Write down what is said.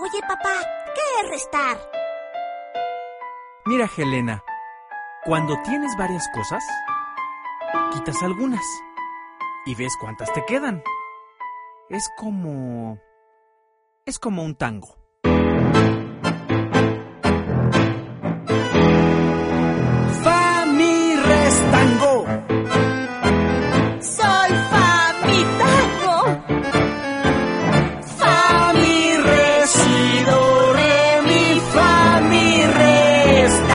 Oye, papá, ¿qué es restar? Mira, Helena, cuando tienes varias cosas, quitas algunas y ves cuántas te quedan. Es como un tango.